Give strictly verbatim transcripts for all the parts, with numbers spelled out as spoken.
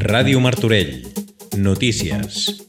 Ràdio Martorell. Notícies.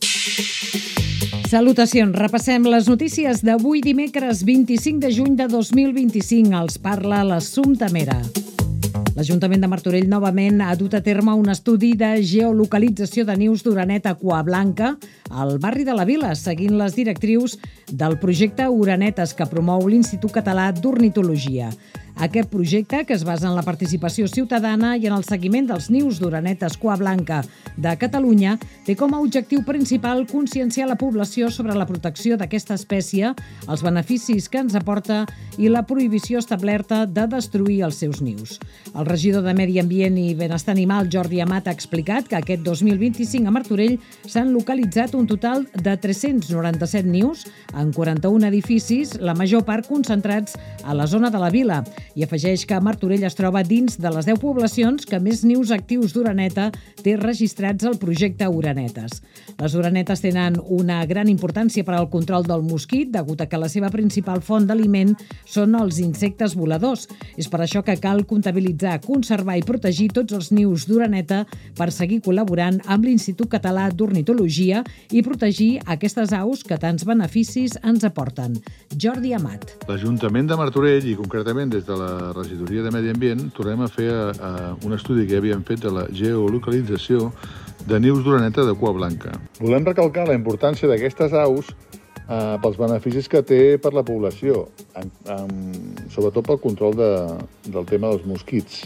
Salutacions. Repassem les notícies d'avui dimecres vint-i-cinc de juny de dos mil vint-i-cinc. Els parla l'Assumpta Mera. L'Ajuntament de Martorell novament ha dut a terme un estudi de geolocalització de nius d'orenet aquablanca al barri de la Vila, seguint les directrius del projecte Orenetes que promou l'Institut Català d'Ornitologia. Aquest projecte, que es basa en la participació ciutadana i en el seguiment dels nius d'orenet aquablanca de Catalunya, té com a objectiu principal conscienciar la població sobre la protecció d'aquesta espècie, els beneficis que ens aporta i la prohibició establerta de destruir els seus nius. El regidor de Medi Ambient i Benestar Animal, Jordi Amat, ha explicat que aquest dos mil vint-i-cinc a Martorell s'han localitzat un total de tres-cents noranta-set nius en quaranta-un edificis, la major part concentrats a la zona de la Vila, i afegeix que Martorell es troba dins de les deu poblacions que més nius actius d'oreneta té registrats al projecte Orenetes. Les orenetes tenen una gran importància per al control del mosquit, degut a que la seva principal font d'aliment són els insectes voladors. És per això que cal comptabilitzar, conservar i protegir tots els nius d'oreneta per seguir col·laborant amb l'Institut Català d'Ornitologia i protegir aquestes aus que tants beneficis ens aporten. Jordi Amat. L'Ajuntament de Martorell, i concretament des de la regidoria de Medi Ambient, tornem a fer a, a un estudi que havíem fet de la geolocalització de nius d'oreneta de cua blanca. Volem recalcar la importància d'aquestes aus eh, pels beneficis que té per la població, en, en, sobretot pel control de, del tema dels mosquits.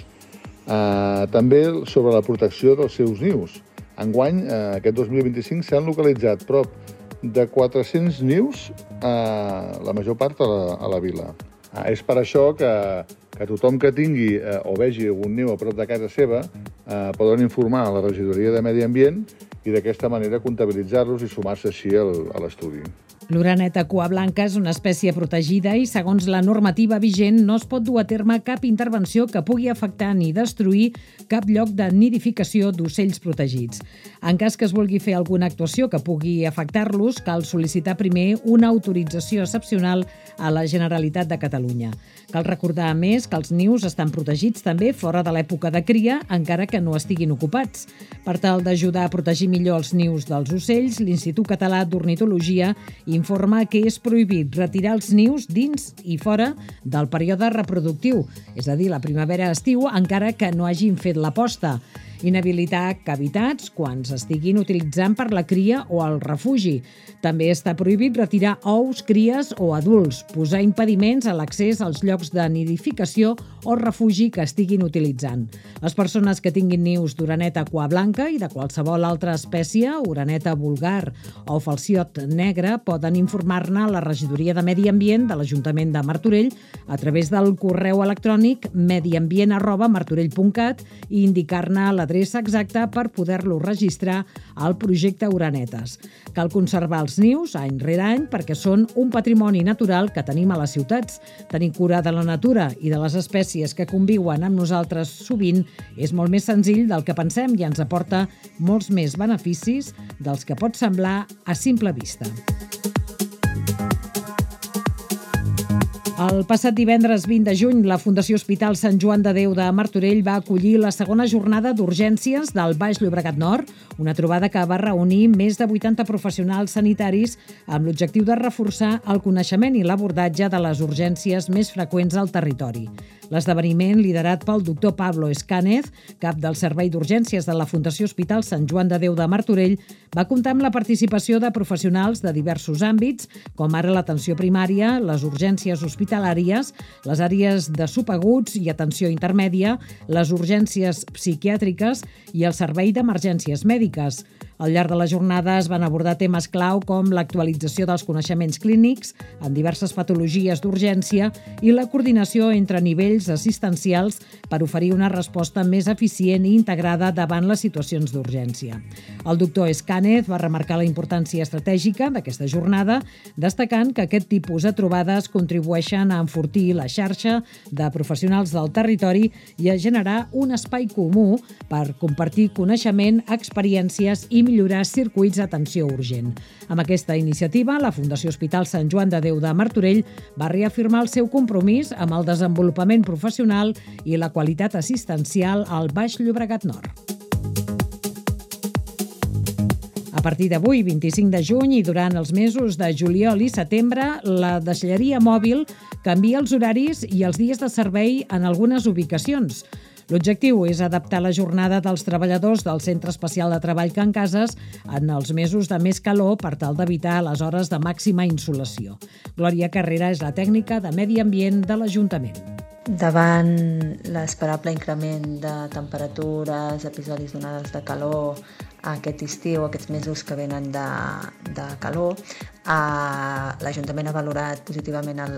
Eh, també sobre la protecció dels seus nius. Enguany, eh, aquest dos mil vint-i-cinc, s'han localitzat prop de quatre-cents nius, eh, la major part a la, a la vila. Ah, és per això que, que tothom que tingui eh, o vegi un niu a prop de casa seva eh, poden informar a la regidoria de Medi Ambient i d'aquesta manera comptabilitzar-los i sumar-se així al, a l'estudi. L'orenet aquablanca és una espècie protegida i, segons la normativa vigent, no es pot dur a terme cap intervenció que pugui afectar ni destruir cap lloc de nidificació d'ocells protegits. En cas que es vulgui fer alguna actuació que pugui afectar-los, cal sol·licitar primer una autorització excepcional a la Generalitat de Catalunya. Cal recordar, a més, que els nius estan protegits també fora de l'època de cria, encara que no estiguin ocupats. Per tal d'ajudar a protegir millor els nius dels ocells, l'Institut Català d'Ornitologia informa que és prohibit retirar els nius dins i fora del període reproductiu, és a dir, la primavera-estiu, encara que no hagin fet la posta. Inhabilitar cavitats quan s'estiguin utilitzant per la cria o el refugi. També està prohibit retirar ous, cries o adults, posar impediments a l'accés als llocs de nidificació o refugi que estiguin utilitzant. Les persones que tinguin nius d'oreneta aquablanca i de qualsevol altra espècie, oreneta vulgar o falciot negre, poden informar-ne a la regidoria de Medi Ambient de l'Ajuntament de Martorell a través del correu electrònic mediambient arroba martorell punt cat i indicar-ne l'adreça exacta per poder-lo registrar al projecte Orenetes. Cal conservar els nius any rere any perquè són un patrimoni natural que tenim a les ciutats. Tenir cura de la natura i de les espècies que conviuen amb nosaltres sovint és molt més senzill del que pensem i ens aporta molts més beneficis dels que pot semblar a simple vista. El passat divendres vint de juny, la Fundació Hospital Sant Joan de Déu de Martorell va acollir la segona jornada d'urgències del Baix Llobregat Nord, una trobada que va reunir més de vuitanta professionals sanitaris amb l'objectiu de reforçar el coneixement i l'abordatge de les urgències més freqüents al territori. L'esdeveniment, liderat pel doctor Pablo Escánez, cap del Servei d'Urgències de la Fundació Hospital Sant Joan de Déu de Martorell, va comptar amb la participació de professionals de diversos àmbits, com ara l'atenció primària, les urgències hospitalàries, les àrees de subaguts i atenció intermèdia, les urgències psiquiàtriques i el servei d'emergències mèdiques. Al llarg de la jornada es van abordar temes clau com l'actualització dels coneixements clínics en diverses patologies d'urgència i la coordinació entre nivells assistencials per oferir una resposta més eficient i integrada davant les situacions d'urgència. El doctor Escánez va remarcar la importància estratègica d'aquesta jornada, destacant que aquest tipus de trobades contribueixen a enfortir la xarxa de professionals del territori i a generar un espai comú per compartir coneixement, experiències i millorar circuits d'atenció urgent. Amb aquesta iniciativa, la Fundació Hospital Sant Joan de Déu de Martorell va reafirmar el seu compromís amb el desenvolupament professional i la qualitat assistencial al Baix Llobregat Nord. partir d'avui, vint-i-cinc de juny, i durant els mesos de juliol i setembre, la deixalleria mòbil canvia els horaris i els dies de servei en algunes ubicacions. L'objectiu és adaptar la jornada dels treballadors del Centre Especial de Treball Can Cases en els mesos de més calor per tal d'evitar les hores de màxima insolació. Glòria Carrera és la tècnica de Medi Ambient de l'Ajuntament. Davant l'esperable increment de temperatures, episodis d'onades de calor aquest estiu, aquests mesos que venen de, de calor, eh, l'Ajuntament ha valorat positivament el,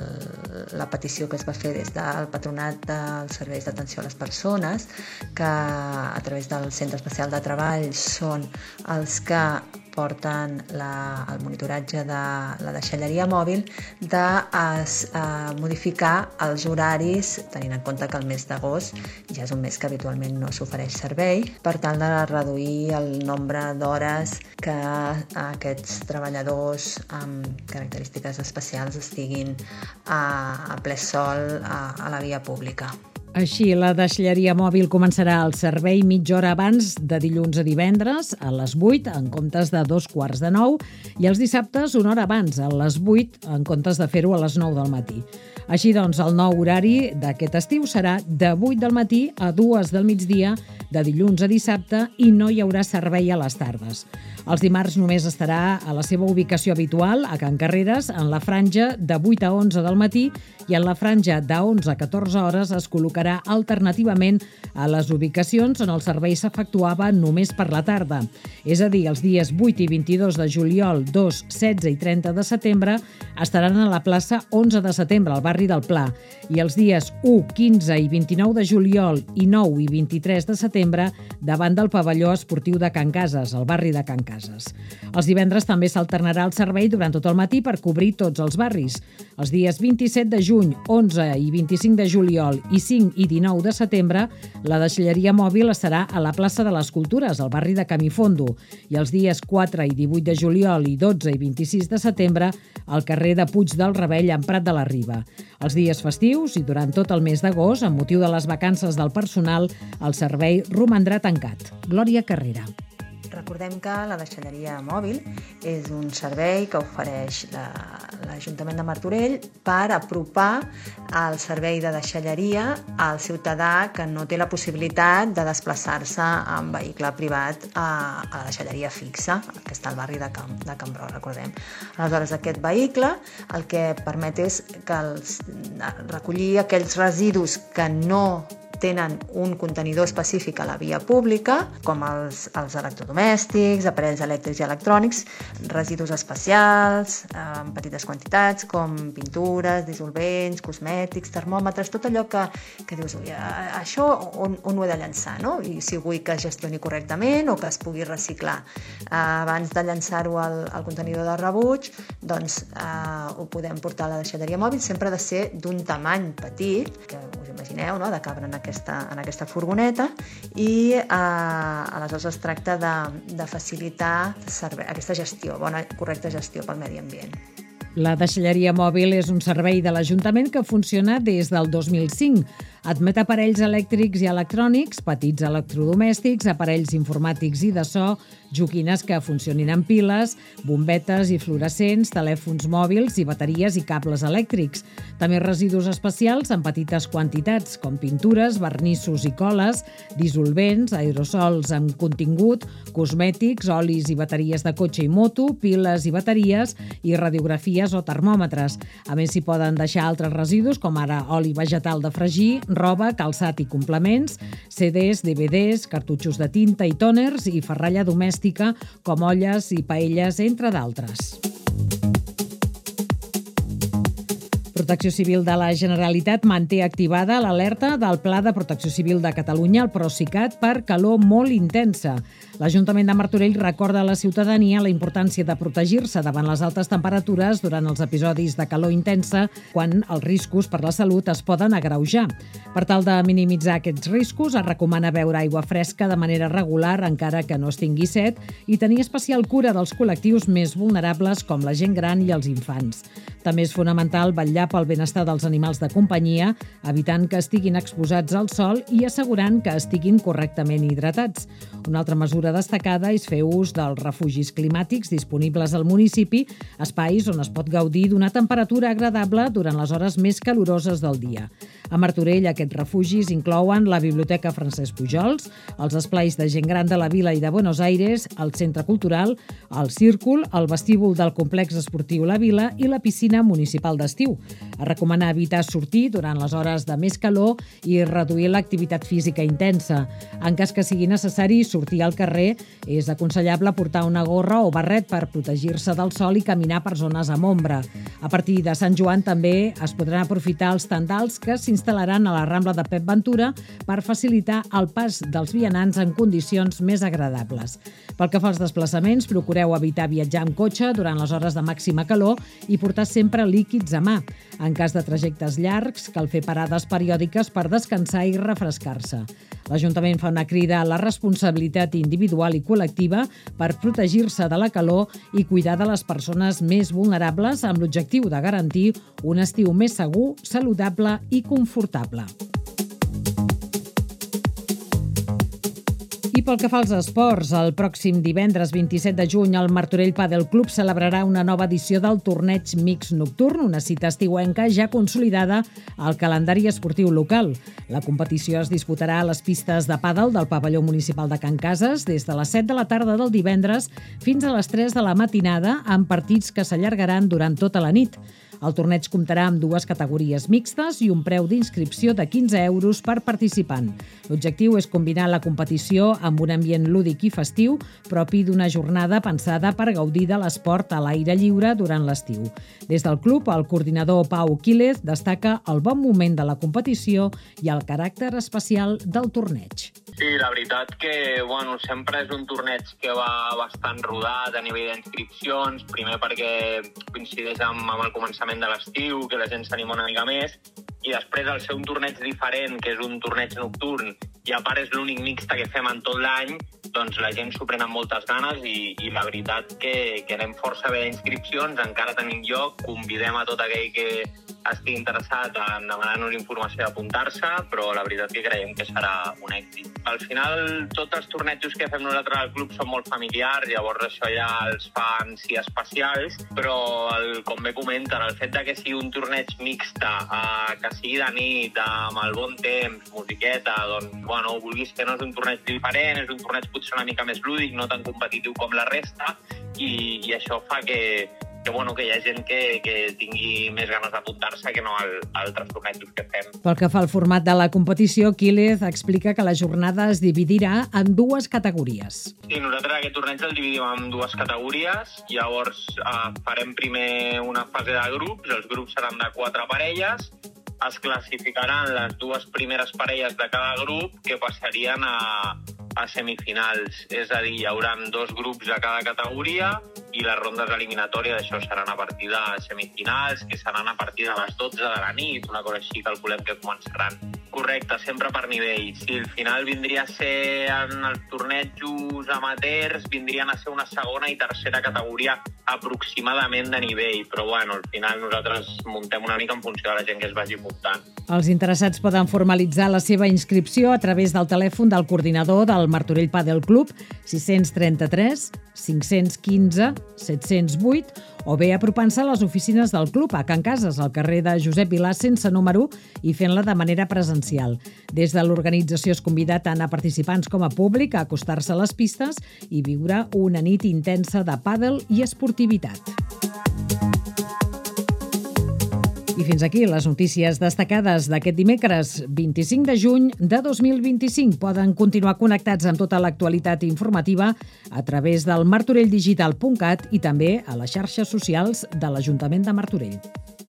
el, la petició que es va fer des del Patronat dels Serveis d'Atenció a les Persones, que a través del Centre Especial de Treball són els que porten la, el monitoratge de la deixalleria mòbil, de es, eh, modificar els horaris, tenint en compte que el mes d'agost ja és un mes que habitualment no s'ofereix servei, per tal de reduir el nombre d'hores que aquests treballadors amb característiques especials estiguin a, a ple sol a, a la via pública. Així, la deixalleria mòbil començarà el servei mitja hora abans de dilluns a divendres, a les vuit, en comptes de dos quarts de nou, i els dissabtes una hora abans, a les vuit, en comptes de fer-ho a les nou del matí. Així doncs, el nou horari d'aquest estiu serà de vuit del matí a dues del migdia, de dilluns a dissabte, i no hi haurà servei a les tardes. Els dimarts només estarà a la seva ubicació habitual, a Can Carreres, en la franja de vuit a onze del matí, i en la franja de onze a catorze hores es col·locarà alternativament a les ubicacions on el servei s'efectuava només per la tarda. És a dir, els dies vuit i vint-i-dos de juliol, dos, setze i trenta de setembre estaran a la plaça onze de setembre, al barri del Pla, i els dies u, quinze i vint-i-nou de juliol i nou i vint-i-tres de setembre davant del pavelló esportiu de Can Cases, al barri de Can Cases. Els divendres també s'alternarà el servei durant tot el matí per cobrir tots els barris. Els dies vint-i-set de juny, onze i vint-i-cinc de juliol i cinc i dinou de setembre, la deixalleria mòbil estarà a la plaça de les Cultures, al barri de Camifondo, i els dies quatre i divuit de juliol i dotze i vint-i-sis de setembre al carrer de Puig del Rebell, en Prat de la Riba. Els dies festius i durant tot el mes d'agost, amb motiu de les vacances del personal, el servei romandrà tancat. Glòria Carrera. Recordem que la deixalleria mòbil és un servei que ofereix l'Ajuntament de Martorell per apropar el servei de deixalleria al ciutadà que no té la possibilitat de desplaçar-se en vehicle privat a, a la deixalleria fixa, que està al barri de, Camp, de Cambró, recordem. Aleshores, aquest vehicle el que permet és que els, recollir aquells residus que no tenen un contenidor específic a la via pública, com els, els electrodomèstics, aparells elèctrics i electrònics, residus especials, en petites quantitats, com pintures, dissolvents, cosmètics, termòmetres, tot allò que, que dius, això on, on ho he de llançar, no? I si vull que es gestioni correctament o que es pugui reciclar. Abans de llançar-ho al, al contenidor de rebuig, doncs eh, ho podem portar a la deixalleria mòbil, sempre ha de ser d'un tamany petit, que us imagineu, no?, de cabre en aquesta, en aquesta furgoneta, i eh, aleshores es tracta de, de facilitar servei, aquesta gestió, bona, correcta gestió pel medi ambient. La deixalleria mòbil és un servei de l'Ajuntament que funciona des del dos mil cinc. Admet aparells elèctrics i electrònics, petits electrodomèstics, aparells informàtics i de so, joguines que funcionin amb piles, bombetes i fluorescents, telèfons mòbils i bateries i cables elèctrics. També residus especials en petites quantitats, com pintures, vernissos i coles, dissolvents, aerosols amb contingut, cosmètics, olis i bateries de cotxe i moto, piles i bateries i radiografies o termòmetres. A més, s'hi poden deixar altres residus, com ara oli vegetal de fregir, roba, calçat i complements, C Ds, D V Ds, cartutxos de tinta i tòners i ferralla domèstica, com olles i paelles, entre d'altres. Protecció Civil de la Generalitat manté activada l'alerta del Pla de Protecció Civil de Catalunya, el Procicat, per calor molt intensa. L'Ajuntament de Martorell recorda a la ciutadania la importància de protegir-se davant les altes temperatures durant els episodis de calor intensa, quan els riscos per la salut es poden agreujar. Per tal de minimitzar aquests riscos, es recomana beure aigua fresca de manera regular, encara que no es tingui set, i tenir especial cura dels col·lectius més vulnerables, com la gent gran i els infants. També és fonamental vetllar pel benestar dels animals de companyia, evitant que estiguin exposats al sol i assegurant que estiguin correctament hidratats. Una altra mesura destacada és fer ús dels refugis climàtics disponibles al municipi, espais on es pot gaudir d'una temperatura agradable durant les hores més caloroses del dia. A Martorell, aquests refugis inclouen la Biblioteca Francesc Pujols, els esplais de gent gran de la Vila i de Buenos Aires, el Centre Cultural, el Círcul, el vestíbul del Complex Esportiu La Vila i la piscina municipal d'estiu. Es recomana evitar sortir durant les hores de més calor i reduir l'activitat física intensa. En cas que sigui necessari sortir al carrer, és aconsellable portar una gorra o barret per protegir-se del sol i caminar per zones amb ombra. A partir de Sant Joan també es podran aprofitar els tendals que s'instal·laran a la Rambla de Pep Ventura per facilitar el pas dels vianants en condicions més agradables. Pel que fa als desplaçaments, procureu evitar viatjar amb cotxe durant les hores de màxima calor i portar sempre líquids a mà. En cas de trajectes llargs, cal fer parades periòdiques per descansar i refrescar-se. L'Ajuntament fa una crida a la responsabilitat individual i col·lectiva per protegir-se de la calor i cuidar de les persones més vulnerables amb l'objectiu de garantir un estiu més segur, saludable i confortable. I pel que fa als esports, el pròxim divendres vint-i-set de juny el Martorell Padel Club celebrarà una nova edició del torneig mix nocturn, una cita estiuenca ja consolidada al calendari esportiu local. La competició es disputarà a les pistes de pàdel del pavelló municipal de Can Cases des de les set de la tarda del divendres fins a les tres de la matinada, amb partits que s'allargaran durant tota la nit. El torneig comptarà amb dues categories mixtes i un preu d'inscripció de quinze euros per participant. L'objectiu és combinar la competició amb un ambient lúdic i festiu propi d'una jornada pensada per gaudir de l'esport a l'aire lliure durant l'estiu. Des del club, el coordinador Pau Quílez destaca el bon moment de la competició i el caràcter especial del torneig. Sí, la veritat que bueno, sempre és un torneig que va bastant rodat a nivell d'inscripcions, primer perquè coincideix amb, amb el començament de l'estiu, que la gent s'anima una mica més, i després al ser un torneig diferent, que és un torneig nocturn, i a part és l'únic mixta que fem en tot l'any, doncs la gent s'ho pren amb moltes ganes i, i la veritat que, que anem força bé d'inscripcions, encara tenim lloc, convidem a tot aquell que estigui interessat en demanar-nos informació i apuntar-se, però la veritat que creiem que serà un èxit. Al final, tots els tornejos que fem nosaltres al club són molt familiars, llavors això ja els fa en si especials, però el, com bé comenten, el fet de que sigui un torneig mixta, eh, que sigui de nit, amb el bon temps, musiqueta, doncs, bueno, vulguis que no és un torneig diferent, és un torneig potser una mica més lúdic, no tan competitiu com la resta, i, i això fa que que, bueno, que hi ha gent que, que tingui més ganes d'apuntar-se que no als altres tornejos que fem. Pel que fa al format de la competició, Quílez explica que la jornada es dividirà en dues categories. Sí, nosaltres aquest torneig el dividim en dues categories. Llavors eh, farem primer una fase de grups, els grups seran de quatre parelles, es classificaran les dues primeres parelles de cada grup que passarien a, a semifinals. És a dir, hi haurà dos grups de cada categoria i les rondes eliminatòries d'això seran a partir de semifinals, que seran a partir de les dotze de la nit, una cosa així, calculem que començaran. Correcte, sempre per nivell. Si el final vindria a ser en els tornejos amateurs, vindrien a ser una segona i tercera categoria aproximadament de nivell, però bueno, al final nosaltres muntem una mica en funció de la gent que es vagi muntant. Els interessats poden formalitzar la seva inscripció a través del telèfon del coordinador del Martorell Padel Club, sis trenta-tres cinc-cents quinze set-cents vuit, o bé apropant-se a les oficines del club a Can Cases, al carrer de Josep Vilà sense número, i fent-la de manera presencial. Des de l'organització es convida tant a participants com a públic a acostar-se a les pistes i viure una nit intensa de pàdel i esportivitat. I fins aquí les notícies destacades d'aquest dimecres vint-i-cinc de juny de dos mil vint-i-cinc. Poden continuar connectats amb tota l'actualitat informativa a través del martorelldigital punt cat i també a les xarxes socials de l'Ajuntament de Martorell.